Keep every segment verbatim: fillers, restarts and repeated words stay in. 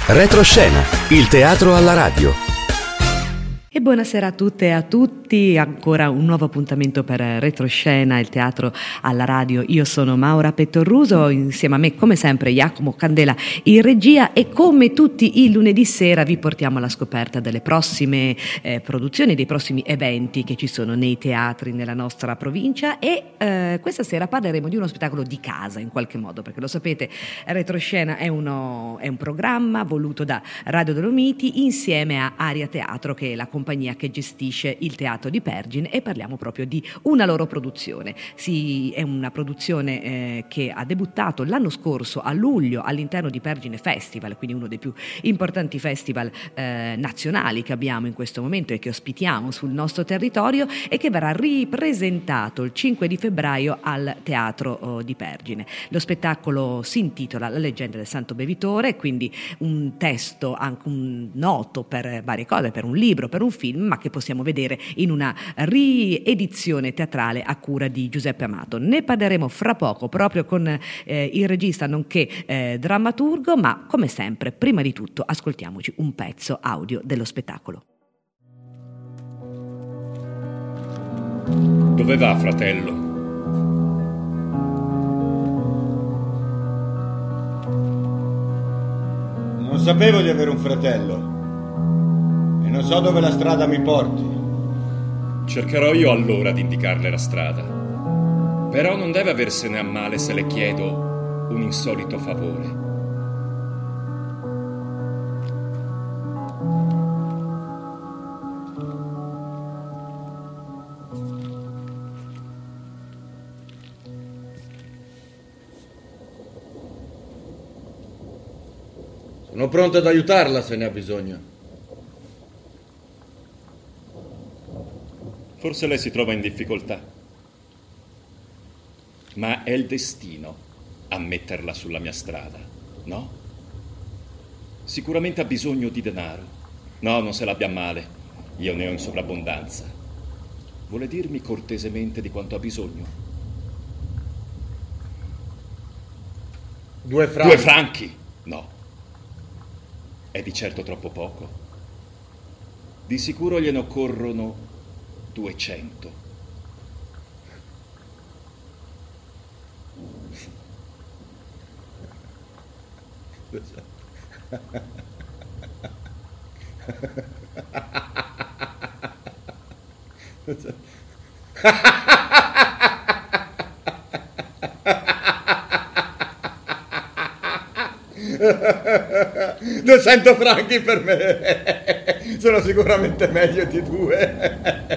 Retroscena, il teatro alla radio. E buonasera a tutte e a tutti, ancora un nuovo appuntamento per Retroscena, il teatro alla radio. Io sono Maura Pettorruso, insieme a me come sempre Jacopo Candela in regia, e come tutti i lunedì sera vi portiamo alla scoperta delle prossime eh, produzioni, dei prossimi eventi che ci sono nei teatri nella nostra provincia. E eh, questa sera parleremo di uno spettacolo di casa in qualche modo, perché lo sapete, Retroscena è, uno, è un programma voluto da Radio Dolomiti insieme a Aria Teatro, che è la compagnia che gestisce il Teatro di Pergine, e parliamo proprio di una loro produzione. Si, è una produzione eh, che ha debuttato l'anno scorso a luglio all'interno di Pergine Festival, quindi uno dei più importanti festival eh, nazionali che abbiamo in questo momento e che ospitiamo sul nostro territorio, e che verrà ripresentato il cinque di febbraio al Teatro oh, di Pergine. Lo spettacolo si intitola La leggenda del Santo Bevitore, quindi un testo anche un noto per varie cose, per un libro, per un film, ma che possiamo vedere in una riedizione teatrale a cura di Giuseppe Amato. Ne parleremo fra poco proprio con eh, il regista nonché eh, drammaturgo, ma come sempre, prima di tutto, ascoltiamoci un pezzo audio dello spettacolo. Dove va, fratello? Non sapevo di avere un fratello. Non so dove la strada mi porti. Cercherò io allora di indicarle la strada. Però non deve aversene a male se le chiedo un insolito favore. Sono pronto ad aiutarla se ne ha bisogno. Forse lei si trova in difficoltà, ma è il destino a metterla sulla mia strada, no? Sicuramente ha bisogno di denaro. No, non se l'abbia male, io ne ho in sovrabbondanza. Vuole dirmi cortesemente di quanto ha bisogno? Due franchi. Due franchi? No. È di certo troppo poco. Di sicuro gliene occorrono duecento. duecento franchi per me sono sicuramente meglio di due.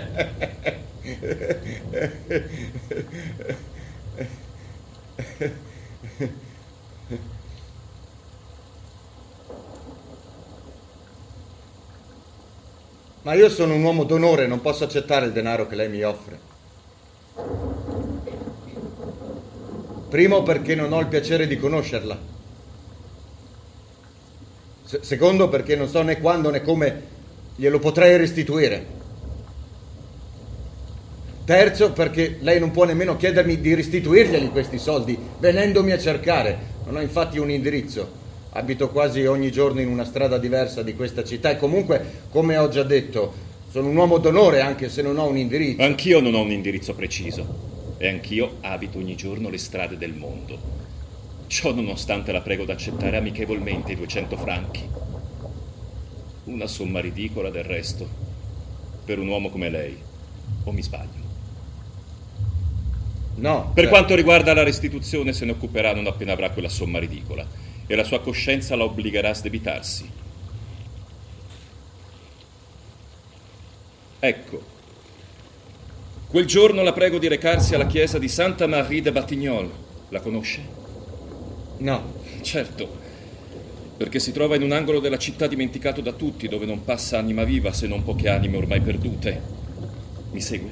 Ma io sono un uomo d'onore, non posso accettare il denaro che lei mi offre. Primo, perché non ho il piacere di conoscerla. Se- secondo, perché non so né quando né come glielo potrei restituire. Terzo, perché lei non può nemmeno chiedermi di restituirglieli questi soldi venendomi a cercare. Non ho infatti un indirizzo. Abito quasi ogni giorno in una strada diversa di questa città e comunque, come ho già detto, sono un uomo d'onore anche se non ho un indirizzo. Anch'io non ho un indirizzo preciso e anch'io abito ogni giorno le strade del mondo. Ciò nonostante la prego d'accettare amichevolmente i duecento franchi. Una somma ridicola del resto per un uomo come lei. O mi sbaglio? No. Per cioè... quanto riguarda la restituzione, se ne occuperà non appena avrà quella somma ridicola e la sua coscienza la obbligherà a sdebitarsi. Ecco, quel giorno la prego di recarsi alla chiesa di Santa Marie de Batignolles. La conosce? No. Certo, perché si trova in un angolo della città dimenticato da tutti, dove non passa anima viva se non poche anime ormai perdute. Mi segue?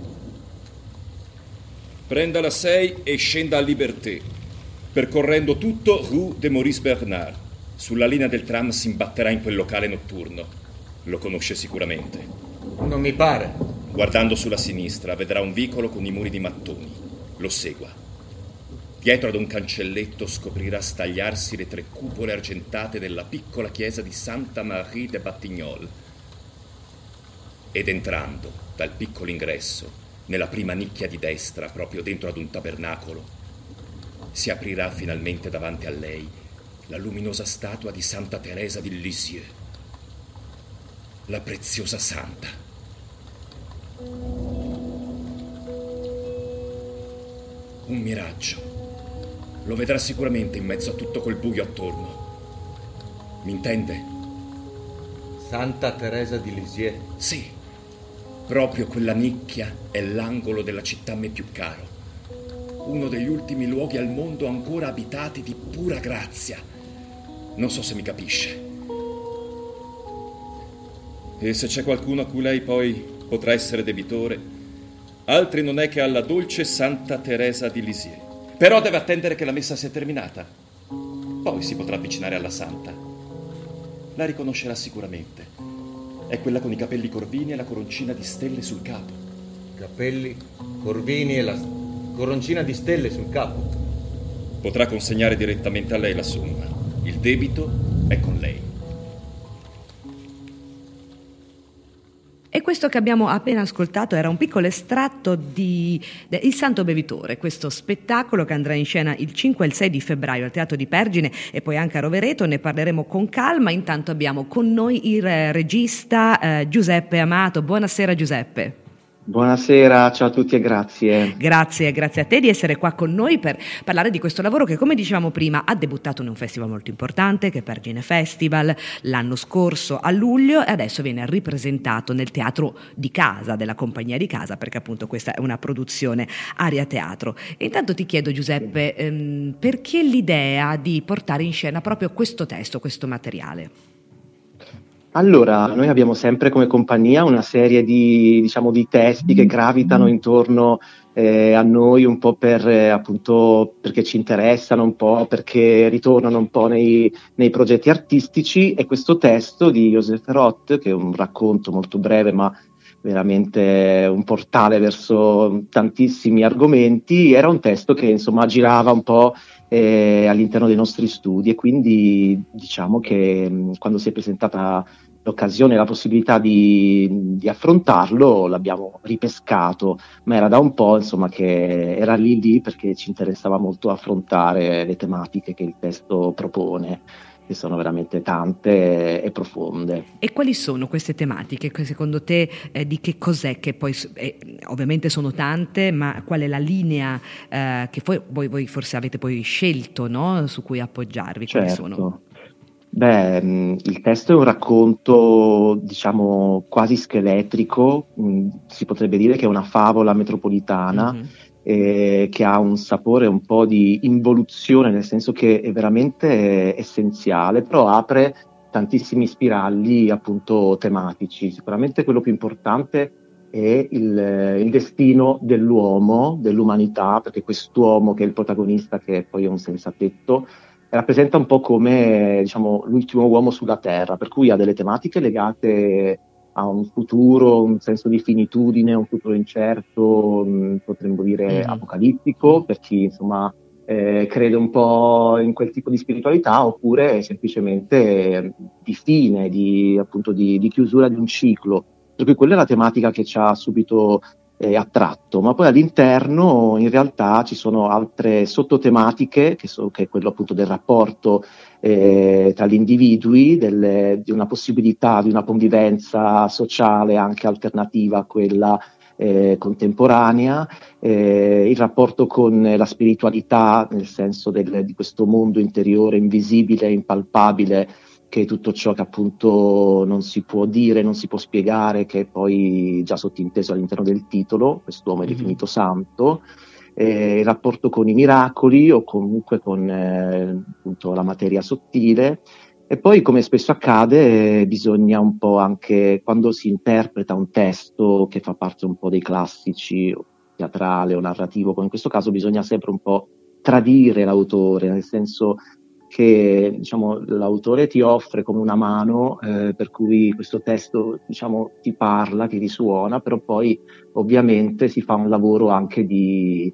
Prenda la sei e scenda a Liberté, percorrendo tutto Rue de Maurice Bernard. Sulla linea del tram si imbatterà in quel locale notturno. Lo conosce sicuramente. Non mi pare. Guardando sulla sinistra vedrà un vicolo con i muri di mattoni. Lo segua. Dietro ad un cancelletto scoprirà stagliarsi le tre cupole argentate della piccola chiesa di Santa Marie de Batignolles. Ed entrando dal piccolo ingresso, nella prima nicchia di destra, proprio dentro ad un tabernacolo, si aprirà finalmente davanti a lei la luminosa statua di Santa Teresa di Lisieux, la preziosa santa. Un miraggio. Lo vedrà sicuramente in mezzo a tutto quel buio attorno. Mi intende? Santa Teresa di Lisieux? Sì, proprio quella nicchia è l'angolo della città a me più caro. Uno degli ultimi luoghi al mondo ancora abitati di pura grazia. Non so se mi capisce. E se c'è qualcuno a cui lei poi potrà essere debitore, altri non è che alla dolce Santa Teresa di Lisieux. Però deve attendere che la messa sia terminata. Poi si potrà avvicinare alla santa. La riconoscerà sicuramente. È quella con i capelli corvini e la coroncina di stelle sul capo. Capelli, corvini e la coroncina di stelle sul capo. Potrà consegnare direttamente a lei la somma. Il debito è con lei. E questo che abbiamo appena ascoltato era un piccolo estratto di de, Il Santo Bevitore, questo spettacolo che andrà in scena il cinque e il sei di febbraio al Teatro di Pergine e poi anche a Rovereto. Ne parleremo con calma. Intanto abbiamo con noi il regista eh, Giuseppe Amato. Buonasera Giuseppe. Buonasera, ciao a tutti e grazie. Grazie, grazie a te di essere qua con noi per parlare di questo lavoro che, come dicevamo prima, ha debuttato in un festival molto importante, che è Pergine Festival, l'anno scorso a luglio, e adesso viene ripresentato nel teatro di casa, della compagnia di casa, perché appunto questa è una produzione Aria Teatro. E intanto ti chiedo, Giuseppe, ehm, perché l'idea di portare in scena proprio questo testo, questo materiale? Allora, noi abbiamo sempre come compagnia una serie di, diciamo, di testi che gravitano intorno eh, a noi un po' per, eh, appunto, perché ci interessano un po', perché ritornano un po' nei, nei progetti artistici, e questo testo di Joseph Roth, che è un racconto molto breve ma veramente un portale verso tantissimi argomenti, era un testo che insomma girava un po' eh, all'interno dei nostri studi, e quindi diciamo che mh, quando si è presentata l'occasione e la possibilità di, di affrontarlo l'abbiamo ripescato, ma era da un po' insomma che era lì lì perché ci interessava molto affrontare le tematiche che il testo propone, che sono veramente tante e profonde. E quali sono queste tematiche? Secondo te eh, di che cos'è che poi, eh, ovviamente sono tante, ma qual è la linea eh, che poi, voi, voi forse avete poi scelto, no? Su cui appoggiarvi? Quali Certo. sono? Beh, mh, il testo è un racconto, diciamo, quasi scheletrico, mh, si potrebbe dire che è una favola metropolitana, Mm-hmm. eh, che ha un sapore un po' di involuzione, nel senso che è veramente essenziale, però apre tantissimi spiragli appunto tematici. Sicuramente quello più importante è il, il destino dell'uomo, dell'umanità, perché quest'uomo che è il protagonista, che poi è un senzatetto, rappresenta un po' come, diciamo, l'ultimo uomo sulla Terra, per cui ha delle tematiche legate a un futuro, un senso di finitudine, un futuro incerto, mh, potremmo dire Mm-hmm. apocalittico, per chi insomma eh, crede un po' in quel tipo di spiritualità, oppure semplicemente eh, di fine, di, appunto di, di chiusura di un ciclo. Per cui quella è la tematica che ci ha subito eh, attratto, ma poi all'interno in realtà ci sono altre sottotematiche, che, so, che è quello appunto del rapporto eh, tra gli individui, delle, di una possibilità di una convivenza sociale anche alternativa a quella eh, contemporanea, eh, il rapporto con la spiritualità, nel senso del, di questo mondo interiore invisibile, impalpabile, che è tutto ciò che appunto non si può dire, non si può spiegare, che è poi già sottinteso all'interno del titolo, quest'uomo è definito mm-hmm. santo, eh, il rapporto con i miracoli o comunque con eh, appunto la materia sottile. E poi, come spesso accade, eh, bisogna un po' anche, quando si interpreta un testo che fa parte un po' dei classici, teatrale o narrativo, come in questo caso, bisogna sempre un po' tradire l'autore, nel senso che, diciamo, l'autore ti offre come una mano, eh, per cui questo testo, diciamo, ti parla, ti risuona, però poi ovviamente si fa un lavoro anche di,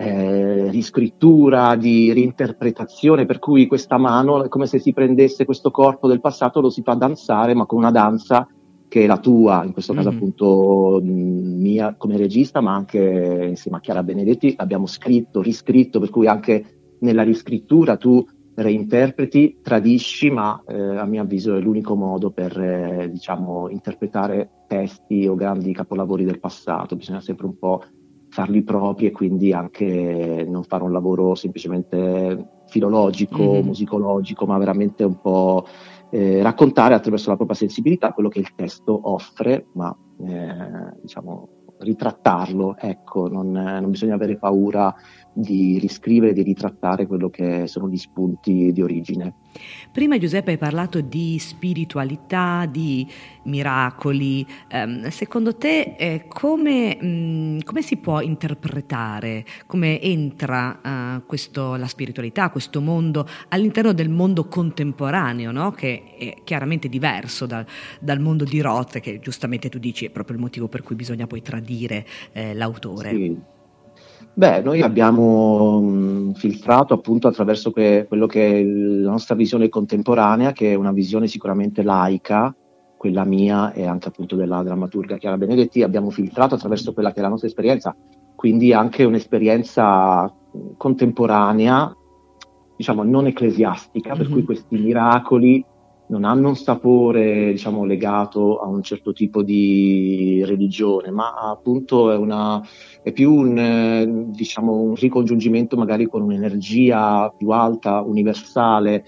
eh, riscrittura, di reinterpretazione, per cui questa mano è come se si prendesse questo corpo del passato, lo si fa danzare, ma con una danza che è la tua, in questo caso Mhm. appunto mh, mia come regista, ma anche insieme a Chiara Benedetti abbiamo scritto, riscritto, per cui anche nella riscrittura tu reinterpreti, tradisci, ma eh, a mio avviso è l'unico modo per eh, diciamo interpretare testi o grandi capolavori del passato. Bisogna sempre un po' farli propri e quindi anche non fare un lavoro semplicemente filologico, Mhm. musicologico, ma veramente un po' eh, raccontare attraverso la propria sensibilità quello che il testo offre, ma eh, diciamo ritrattarlo, ecco, non, non bisogna avere paura di riscrivere, di ritrattare quello che sono gli spunti di origine. Prima Giuseppe hai parlato di spiritualità, di miracoli. Ehm, secondo te eh, come, mh, come si può interpretare, come entra eh, questo, la spiritualità, questo mondo all'interno del mondo contemporaneo, no? Che è chiaramente diverso dal, dal mondo di Roth, che giustamente tu dici è proprio il motivo per cui bisogna poi tradire eh, l'autore. Sì. Beh, noi abbiamo mh, filtrato appunto attraverso que- quello che è il- la nostra visione contemporanea, che è una visione sicuramente laica, quella mia e anche appunto della drammaturga Chiara Benedetti, abbiamo filtrato attraverso quella che è la nostra esperienza, quindi anche un'esperienza mh, contemporanea, diciamo non ecclesiastica, per cui Mhm. questi miracoli non hanno un sapore, diciamo, legato a un certo tipo di religione, ma appunto è una è più un, eh, diciamo, un ricongiungimento magari con un'energia più alta, universale,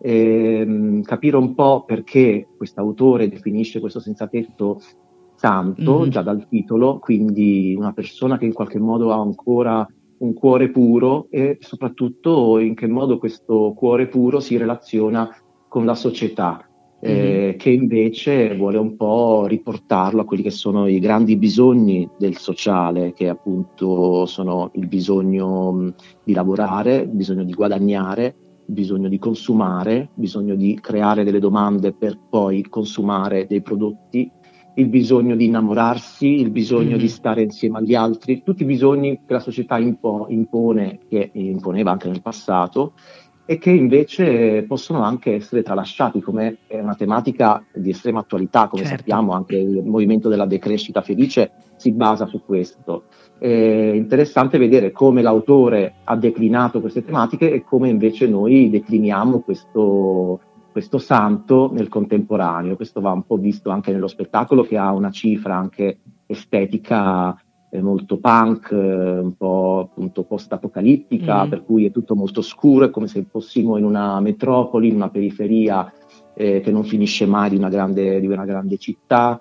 ehm, capire un po' perché quest'autore definisce questo senza tetto santo, Mhm. già dal titolo, quindi una persona che in qualche modo ha ancora un cuore puro e soprattutto in che modo questo cuore puro si relaziona con la società, Mhm. eh, che invece vuole un po' riportarlo a quelli che sono i grandi bisogni del sociale, che appunto sono il bisogno mh, di lavorare, il bisogno di guadagnare, il bisogno di consumare, il bisogno di creare delle domande per poi consumare dei prodotti, il bisogno di innamorarsi, il bisogno di Mhm. stare insieme agli altri, tutti i bisogni che la società impo- impone, che imponeva anche nel passato, e che invece possono anche essere tralasciati, come è una tematica di estrema attualità, come Certo. sappiamo anche il movimento della decrescita felice si basa su questo. È interessante vedere come l'autore ha declinato queste tematiche e come invece noi decliniamo questo, questo santo nel contemporaneo. Questo va un po' visto anche nello spettacolo, che ha una cifra anche estetica eh, molto punk, eh, un po' appunto post-apocalittica, Mhm. per cui è tutto molto scuro, è come se fossimo in una metropoli, in una periferia eh, che non finisce mai di una grande, di una grande città.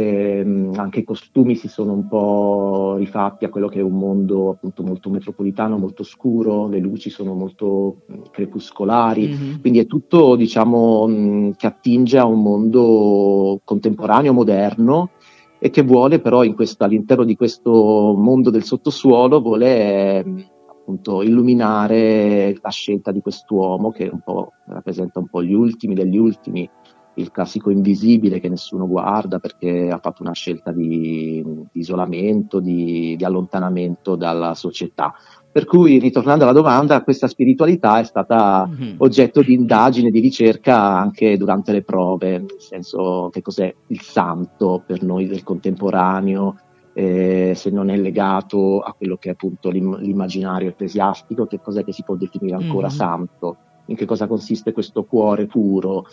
Eh, anche i costumi si sono un po' rifatti a quello che è un mondo appunto molto metropolitano, molto scuro, le luci sono molto mh, crepuscolari, Mhm. quindi è tutto diciamo mh, che attinge a un mondo contemporaneo, moderno, e che vuole però in questo, all'interno di questo mondo del sottosuolo vuole eh, appunto illuminare la scelta di quest'uomo che un po' rappresenta un po' gli ultimi degli ultimi, il classico invisibile che nessuno guarda perché ha fatto una scelta di, di isolamento, di, di allontanamento dalla società. Per cui, ritornando alla domanda, questa spiritualità è stata Mhm. oggetto di indagine, di ricerca anche durante le prove, nel senso che cos'è il santo per noi del contemporaneo, eh, se non è legato a quello che è appunto l'im- l'immaginario ecclesiastico, che cos'è che si può definire ancora Mhm. santo, in che cosa consiste questo cuore puro,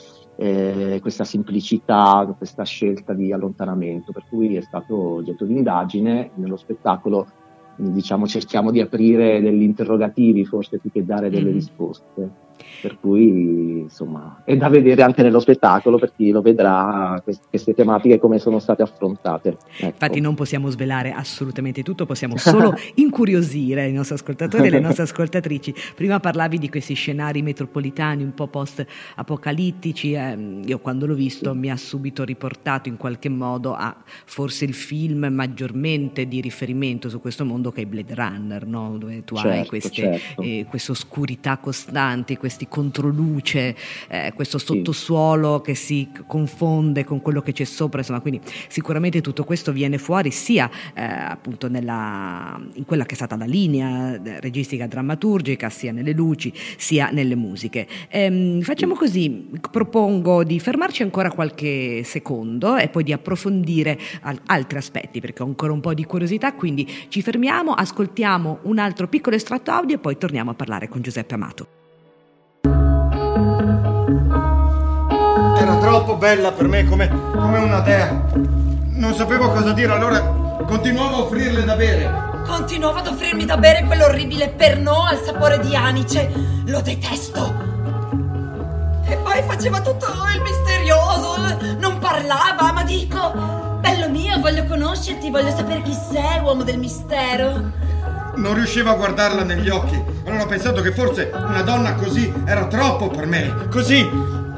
eh, questa semplicità, questa scelta di allontanamento, per cui è stato oggetto di indagine. Nello spettacolo diciamo cerchiamo di aprire degli interrogativi forse più che dare delle Mhm. risposte, per cui insomma è da vedere anche nello spettacolo per chi lo vedrà quest- queste tematiche come sono state affrontate, Infatti ecco. non possiamo svelare assolutamente tutto, possiamo solo incuriosire i nostri ascoltatori e le nostre ascoltatrici. Prima parlavi di questi scenari metropolitani un po' post-apocalittici, eh, io quando l'ho visto mi ha subito riportato in qualche modo a forse il film maggiormente di riferimento su questo mondo che è Blade Runner, no? Dove tu hai Certo, queste, certo. eh, questa oscurità costante, questi controluce, eh, questo sottosuolo che si confonde con quello che c'è sopra, insomma, quindi sicuramente tutto questo viene fuori sia eh, appunto nella, in quella che è stata la linea registica drammaturgica, sia nelle luci sia nelle musiche. Ehm, facciamo così, propongo di fermarci ancora qualche secondo e poi di approfondire al- altri aspetti, perché ho ancora un po' di curiosità, quindi ci fermiamo, ascoltiamo un altro piccolo estratto audio e poi torniamo a parlare con Giuseppe Amato. Era troppo bella per me, come, come una dea. Non sapevo cosa dire, allora continuavo a offrirle da bere. Continuava ad offrirmi da bere quell'orribile Pernod al sapore di anice. Lo detesto. E poi faceva tutto il misterioso, non parlava, ma dico: bello mio, voglio conoscerti, voglio sapere chi sei, uomo del mistero. Non riuscivo a guardarla negli occhi. Allora ho pensato che forse una donna così era troppo per me. Così.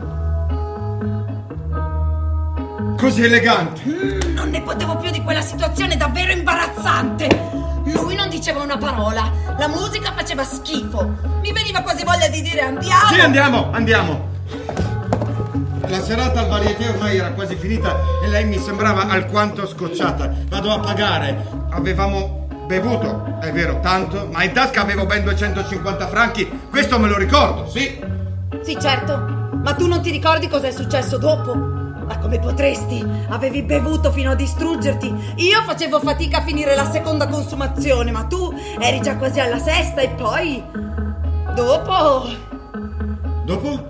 Così elegante. Mm, non ne potevo più di quella situazione davvero imbarazzante. Lui non diceva una parola. La musica faceva schifo. Mi veniva quasi voglia di dire andiamo. Sì, andiamo, andiamo. La serata al Varieté ormai era quasi finita e lei mi sembrava alquanto scocciata. Vado a pagare. Avevamo bevuto, è vero, tanto, ma in tasca avevo ben duecentocinquanta franchi. Questo me lo ricordo, sì. Sì, certo. Ma tu non ti ricordi cosa è successo dopo? Ma come potresti? Avevi bevuto fino a distruggerti. Io facevo fatica a finire la seconda consumazione, ma tu eri già quasi alla sesta e poi... Dopo... Dopo?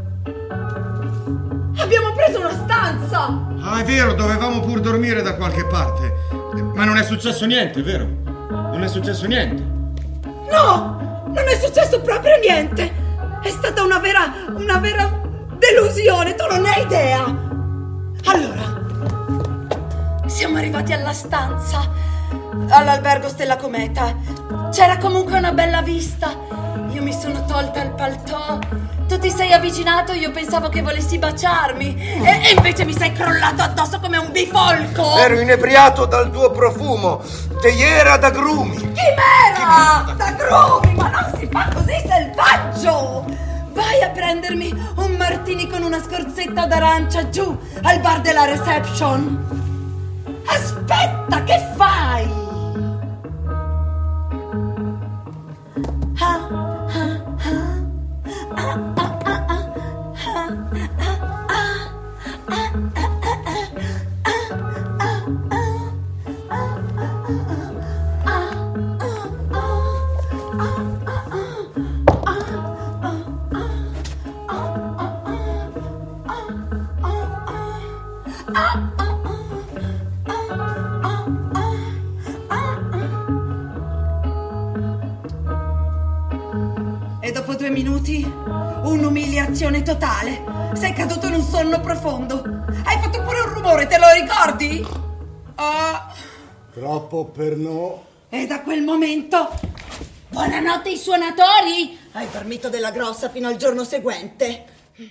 Abbiamo preso una stanza! Ah, è vero, dovevamo pur dormire da qualche parte. Ma non è successo niente, vero? Non è successo niente. No! Non è successo proprio niente! È stata una vera... una vera delusione, tu non hai idea! Allora, siamo arrivati alla stanza, all'albergo Stella Cometa. C'era comunque una bella vista. Io mi sono tolta il paltò. Tu ti sei avvicinato, io pensavo che volessi baciarmi e, e invece mi sei crollato addosso come un bifolco. Ero inebriato dal tuo profumo. Teiera d'Agrumi. Chimera d'Agrumi, ma non si fa così selvaggio. Vai a prendermi un martini con una scorzetta d'arancia giù al bar della reception. Aspetta, che fai? Ah, ah, ah. Ah, ah, ah, ah. Ah, ah, ah. Ah, ah, ah. Ah, ah, E dopo due minuti, un'umiliazione totale. Sei caduto in un sonno profondo. Hai fatto pure un rumore, te lo ricordi? Ah. Troppo per no. E da quel momento... Buonanotte ai suonatori! Hai dormito della grossa fino al giorno seguente.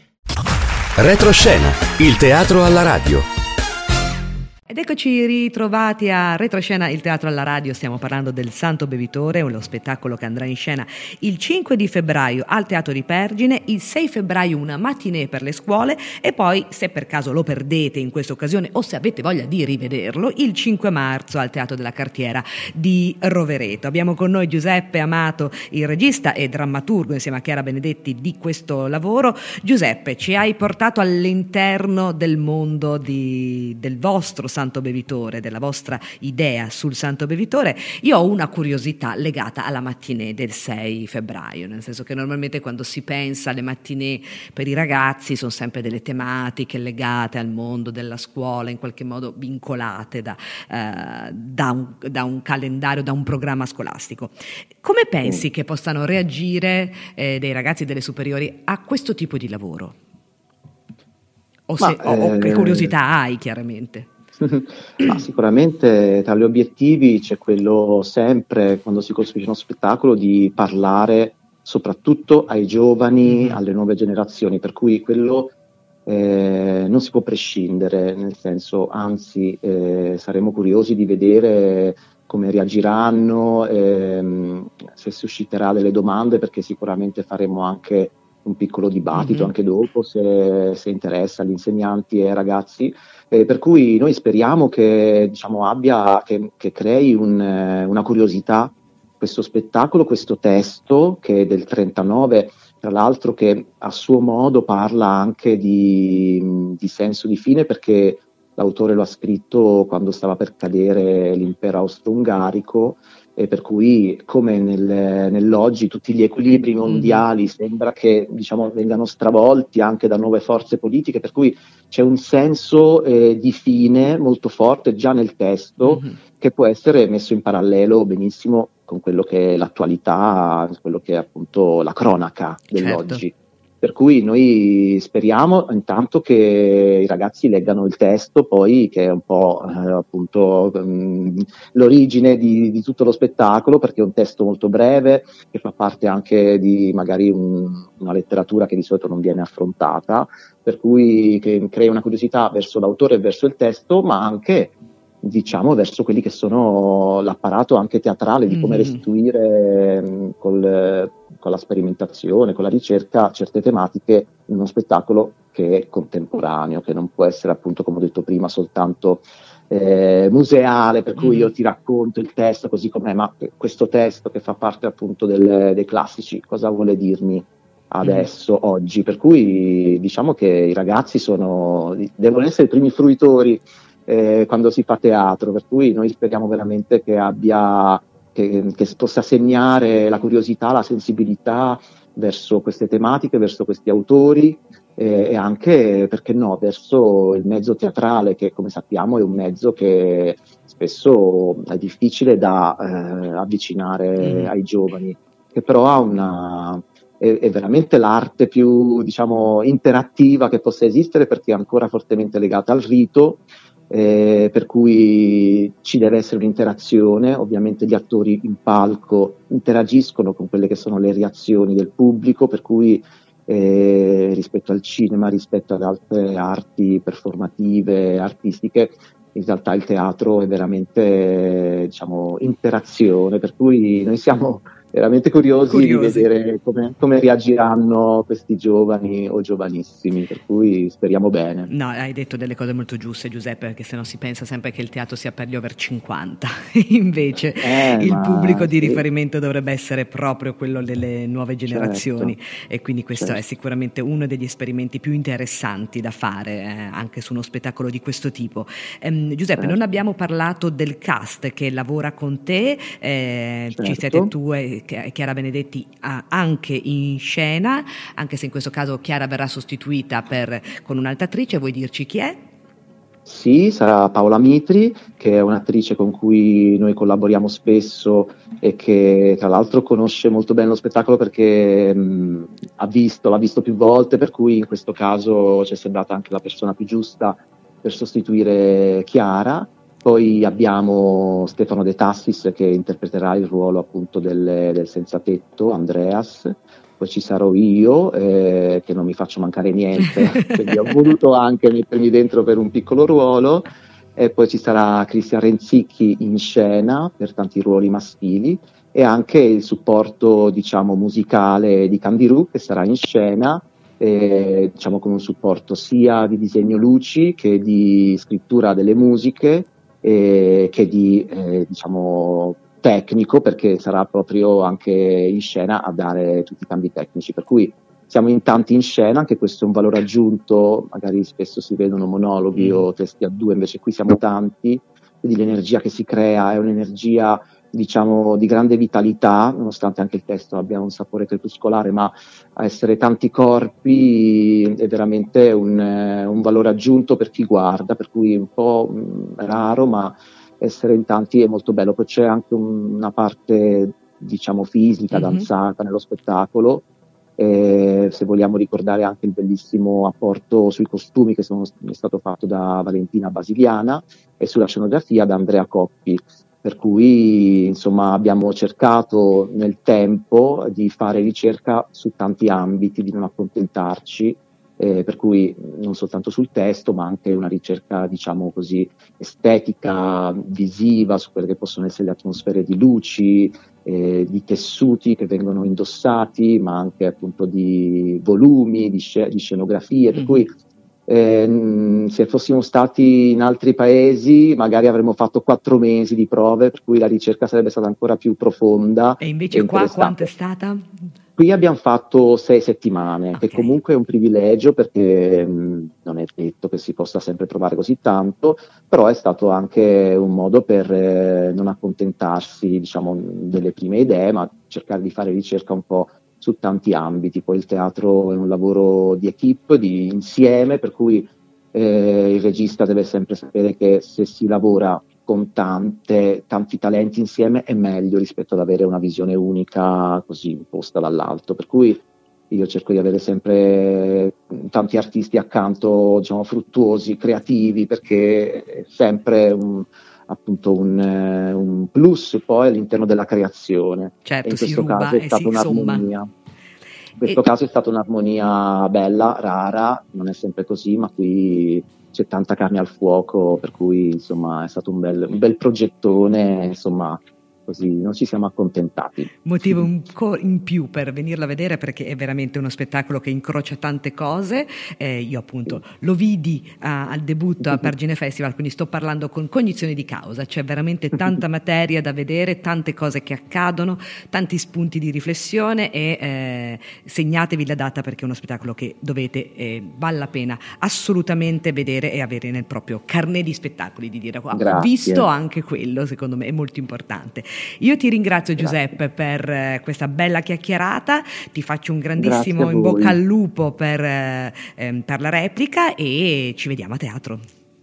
Retroscena, il teatro alla radio. Ed eccoci ritrovati a Retroscena, il teatro alla radio. Stiamo parlando del Santo Bevitore, lo spettacolo che andrà in scena il cinque di febbraio al Teatro di Pergine, il sei febbraio una matinée per le scuole e poi, se per caso lo perdete in questa occasione o se avete voglia di rivederlo, il cinque marzo al Teatro della Cartiera di Rovereto. Abbiamo con noi Giuseppe Amato, il regista e drammaturgo insieme a Chiara Benedetti di questo lavoro. Giuseppe, ci hai portato all'interno del mondo di, del vostro Santo Bevitore, della vostra idea sul Santo Bevitore. Io ho una curiosità legata alla matinée del sei febbraio, nel senso che normalmente quando si pensa alle matinée per i ragazzi sono sempre delle tematiche legate al mondo della scuola, in qualche modo vincolate da, eh, da, un, da un calendario, da un programma scolastico. Come pensi che possano reagire eh, dei ragazzi delle superiori a questo tipo di lavoro? O, se, Ma, o, o che curiosità hai, chiaramente? Ma sicuramente tra gli obiettivi c'è quello sempre, quando si costruisce uno spettacolo, di parlare soprattutto ai giovani, alle nuove generazioni, per cui quello eh, non si può prescindere, nel senso, anzi eh, saremo curiosi di vedere come reagiranno, ehm, se susciterà delle domande, perché sicuramente faremo anche un piccolo dibattito Mm-hmm. anche dopo, se, se interessa agli insegnanti e ai ragazzi, eh, per cui noi speriamo che, diciamo, abbia, che, che crei un, eh, una curiosità questo spettacolo, questo testo che è del trentanove, tra l'altro, che a suo modo parla anche di, di senso di fine, perché l'autore lo ha scritto quando stava per cadere l'impero austro-ungarico, e per cui, come nel, nell'oggi, tutti gli equilibri mondiali sembra che, diciamo, vengano stravolti anche da nuove forze politiche, per cui c'è un senso eh, di fine molto forte già nel testo, mm-hmm. che può essere messo in parallelo benissimo con quello che è l'attualità, quello che è appunto la cronaca dell'oggi. Certo. Per cui noi speriamo intanto che i ragazzi leggano il testo, poi, che è un po' eh, appunto mh, l'origine di, di tutto lo spettacolo, perché è un testo molto breve, che fa parte anche di magari un, una letteratura che di solito non viene affrontata, per cui che crea una curiosità verso l'autore e verso il testo, ma anche, diciamo, verso quelli che sono l'apparato anche teatrale, di come restituire mh, col, con la sperimentazione, con la ricerca, certe tematiche in uno spettacolo che è contemporaneo, che non può essere, appunto, come ho detto prima, soltanto eh, museale, per cui io ti racconto il testo così com'è, ma questo testo che fa parte appunto del, dei classici, cosa vuole dirmi adesso, mm. oggi? Per cui diciamo che i ragazzi sono, devono essere i primi fruitori Eh, quando si fa teatro, per cui noi speriamo veramente che abbia che, che possa segnare la curiosità, la sensibilità verso queste tematiche, verso questi autori eh, e anche, perché no, verso il mezzo teatrale, che come sappiamo è un mezzo che spesso è difficile da eh, avvicinare mm. ai giovani, che però ha una è, è veramente l'arte più, diciamo, interattiva che possa esistere, perché è ancora fortemente legata al rito. Eh, per cui ci deve essere un'interazione, ovviamente gli attori in palco interagiscono con quelle che sono le reazioni del pubblico, per cui eh, rispetto al cinema, rispetto ad altre arti performative, artistiche, in realtà il teatro è veramente, diciamo, interazione, per cui noi siamo veramente curiosi, curiosi. di vedere come, come reagiranno questi giovani o giovanissimi, per cui speriamo bene. No, hai detto delle cose molto giuste, Giuseppe, perché sennò si pensa sempre che il teatro sia per gli over cinquanta, invece eh, il pubblico di sì. riferimento dovrebbe essere proprio quello delle nuove generazioni, certo. e quindi questo certo. è sicuramente uno degli esperimenti più interessanti da fare eh, anche su uno spettacolo di questo tipo. Um, Giuseppe, certo. non abbiamo parlato del cast che lavora con te, eh, certo. ci siete tu e Chiara Benedetti anche in scena, anche se in questo caso Chiara verrà sostituita per, con un'altra attrice. Vuoi dirci chi è? Sì, sarà Paola Mitri, che è un'attrice con cui noi collaboriamo spesso e che tra l'altro conosce molto bene lo spettacolo, perché mh, ha visto, l'ha visto più volte, per cui in questo caso ci è sembrata anche la persona più giusta per sostituire Chiara. Poi abbiamo Stefano De Tassis, che interpreterà il ruolo appunto del, del senza tetto, Andreas. Poi ci sarò io, eh, che non mi faccio mancare niente, quindi ho voluto anche mettermi dentro per un piccolo ruolo. E poi ci sarà Cristian Renzicchi in scena per tanti ruoli maschili, e anche il supporto, diciamo, musicale di Candirù, che sarà in scena, eh, diciamo con un supporto sia di disegno luci che di scrittura delle musiche, Eh, che di eh, diciamo tecnico, perché sarà proprio anche in scena a dare tutti i cambi tecnici, per cui siamo in tanti in scena, anche questo è un valore aggiunto. Magari spesso si vedono monologhi mm. o testi a due, invece qui siamo tanti, quindi l'energia che si crea è un'energia, diciamo, di grande vitalità, nonostante anche il testo abbia un sapore crepuscolare, ma a essere tanti corpi è veramente un, un valore aggiunto per chi guarda, per cui è un po' mh, raro, ma essere in tanti è molto bello. Poi c'è anche un, una parte, diciamo, fisica, mm-hmm. danzata nello spettacolo, e se vogliamo ricordare anche il bellissimo apporto sui costumi che sono, è stato fatto da Valentina Basiliana, e sulla scenografia da Andrea Coppi. Per cui, insomma, abbiamo cercato nel tempo di fare ricerca su tanti ambiti, di non accontentarci, eh, per cui non soltanto sul testo, ma anche una ricerca, diciamo così, estetica, visiva, su quelle che possono essere le atmosfere di luci, eh, di tessuti che vengono indossati, ma anche appunto di volumi, di, sc- di scenografie, per mm. cui eh, se fossimo stati in altri paesi magari avremmo fatto quattro mesi di prove, per cui la ricerca sarebbe stata ancora più profonda. E invece e qua quanto è stata? Qui abbiamo fatto sei settimane, okay. Che comunque è un privilegio perché mh, non è detto che si possa sempre trovare così tanto, però è stato anche un modo per eh, non accontentarsi, diciamo, delle prime idee, ma cercare di fare ricerca un po' su tanti ambiti. Poi il teatro è un lavoro di equipe, di insieme, per cui eh, il regista deve sempre sapere che se si lavora con tante, tanti talenti insieme è meglio rispetto ad avere una visione unica così imposta dall'alto, per cui io cerco di avere sempre tanti artisti accanto, diciamo, fruttuosi, creativi, perché è sempre un, appunto un, un plus poi all'interno della creazione. Certo, e in questo si ruba caso è stata si un'armonia. In questo e... caso è stata un'armonia bella, rara, non è sempre così, ma qui c'è tanta carne al fuoco, per cui insomma è stato un bel, un bel progettone, insomma, così non ci siamo accontentati. Motivo un po' in più per venirlo a vedere, perché è veramente uno spettacolo che incrocia tante cose. Eh, io appunto lo vidi uh, al debutto a Pargine Festival, quindi sto parlando con cognizione di causa. C'è veramente tanta materia da vedere, tante cose che accadono, tanti spunti di riflessione, e eh, segnatevi la data perché è uno spettacolo che dovete, eh, vale la pena assolutamente vedere e avere nel proprio carnet di spettacoli, di dire wow, ho visto anche quello, secondo me è molto importante. Io ti ringrazio, Giuseppe, per eh, questa bella chiacchierata, ti faccio un grandissimo in bocca al lupo per, eh, per la replica, e ci vediamo a teatro.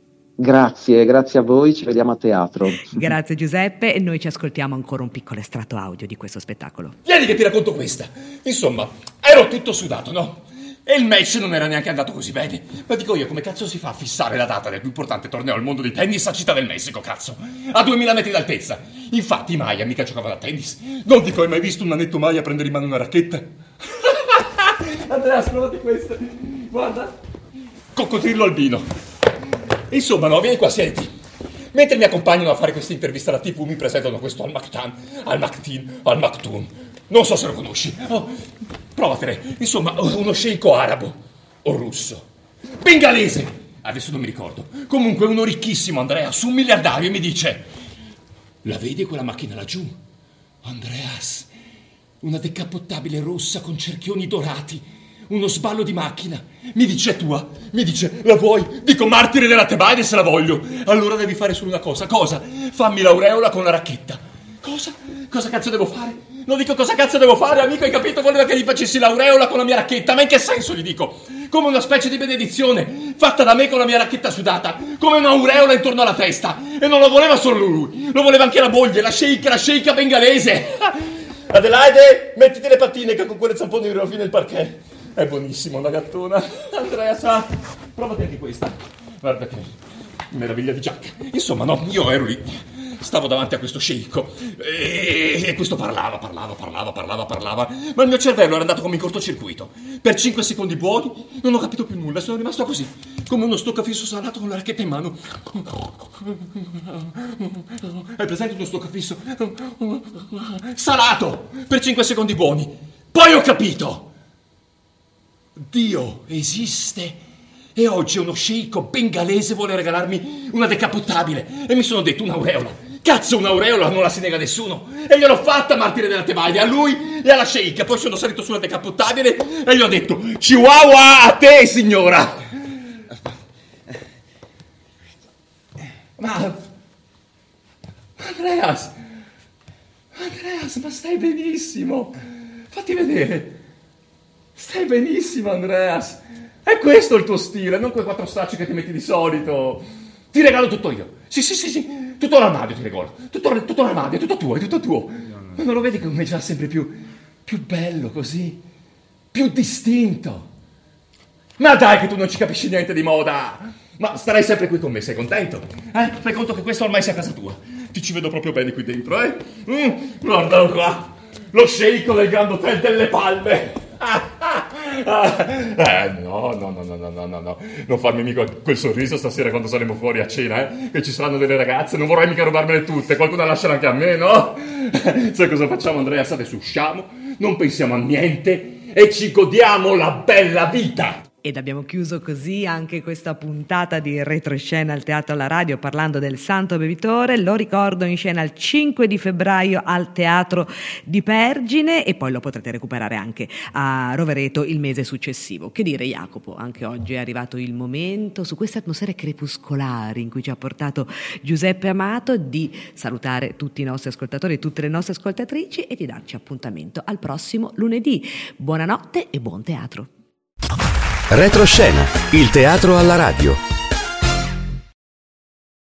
Grazie, grazie a voi, ci vediamo a teatro. Grazie Giuseppe, e noi ci ascoltiamo ancora un piccolo estratto audio di questo spettacolo. Vieni che ti racconto questa. Insomma, ero tutto sudato, no? E il match non era neanche andato così bene. Ma dico io, come cazzo si fa a fissare la data del più importante torneo al mondo di tennis a Città del Messico, cazzo? A duemila metri d'altezza. Infatti Maya mica giocava a tennis. Non dico, hai mai visto un nanetto Maya prendere in mano una racchetta? Andrea, provati questa. Guarda. Coccodrillo albino. Insomma, no, vieni qua, siediti. Mentre mi accompagnano a fare questa intervista alla tivù, mi presentano questo Al-Maktan, Al-Maktin, Al-Maktoum. Non so se lo conosci. Oh, provatene. Insomma, uno sceicco arabo o russo. Bengalese. Adesso non mi ricordo. Comunque uno ricchissimo, Andrea, su un miliardario, e mi dice: la vedi quella macchina laggiù? Andreas, una decappottabile rossa con cerchioni dorati. Uno sballo di macchina. Mi dice: è tua? Mi dice: la vuoi? Dico: martire della Tebaide se la voglio. Allora devi fare solo una cosa. Cosa? Fammi l'aureola con la racchetta. Cosa? Cosa cazzo devo fare? Non dico cosa cazzo devo fare, amico, hai capito? Voleva che gli facessi l'aureola con la mia racchetta. Ma in che senso, gli dico? Come una specie di benedizione fatta da me con la mia racchetta sudata, come un'aureola intorno alla testa. E non lo voleva solo lui, lo voleva anche la moglie, la sceicca, la sceicca bengalese. Adelaide, mettiti le pattine che con quelle zampone arrivo fino al parquet. È buonissimo, una gattona. Andrea, sa, provati anche questa. Guarda che meraviglia di giacca. Insomma, no, io ero lì, stavo davanti a questo sceicco e, e questo parlava, parlava, parlava, parlava, parlava, ma il mio cervello era andato come in cortocircuito. Per cinque secondi buoni non ho capito più nulla, sono rimasto così, come uno stoccafisso salato con la racchetta in mano. Hai presente uno stoccafisso? Salato! Per cinque secondi buoni. Poi ho capito! Dio esiste e oggi uno sceicco bengalese vuole regalarmi una decappottabile e mi sono detto: un'aureola. Cazzo, un'aureola non la si nega a nessuno. E gliel'ho fatta, martire della Tebaide, a lui e alla sceicca. Poi sono salito sulla decappottabile e gli ho detto: Chihuahua a te, signora. Ma Andreas Andreas, ma stai benissimo. Fatti vedere. Stai benissimo, Andreas. È questo il tuo stile, non quei quattro stracci che ti metti di solito. Ti regalo tutto io. Sì, sì, sì, sì. Tutto l'armadio ti regalo. Tutto, tutto l'armadio, è tutto tuo, è tutto tuo. Ma non lo vedi come già sempre più, più bello così? Più distinto. Ma dai che tu non ci capisci niente di moda. Ma starai sempre qui con me, sei contento? Eh? Fai conto che questo ormai sia casa tua. Ti ci vedo proprio bene qui dentro, eh? Mm, guardalo qua. Lo sceicco del Grand Hotel delle Palme. Eh, no, no, no, no, no, no, no, no. Non farmi mica quel sorriso stasera quando saremo fuori a cena, eh? Che ci saranno delle ragazze, non vorrei mica rubarmele tutte, qualcuna lasciala anche a me, no? Sai cosa facciamo, Andrea? State su, usciamo, non pensiamo a niente e ci godiamo la bella vita! Ed abbiamo chiuso così anche questa puntata di Retroscena al Teatro alla Radio parlando del Santo Bevitore. Lo ricordo, in scena il cinque di febbraio al Teatro di Pergine e poi lo potrete recuperare anche a Rovereto il mese successivo. Che dire, Jacopo, anche oggi è arrivato il momento, su queste atmosfere crepuscolari in cui ci ha portato Giuseppe Amato, di salutare tutti i nostri ascoltatori e tutte le nostre ascoltatrici e di darci appuntamento al prossimo lunedì. Buonanotte e buon teatro. Retroscena, il teatro alla radio.